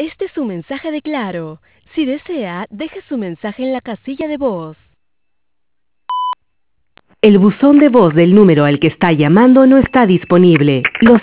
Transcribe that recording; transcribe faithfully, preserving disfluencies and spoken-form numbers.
Este es un mensaje de Claro. Si desea, deje su mensaje en la casilla de voz. El buzón de voz del número al que está llamando no está disponible. Lo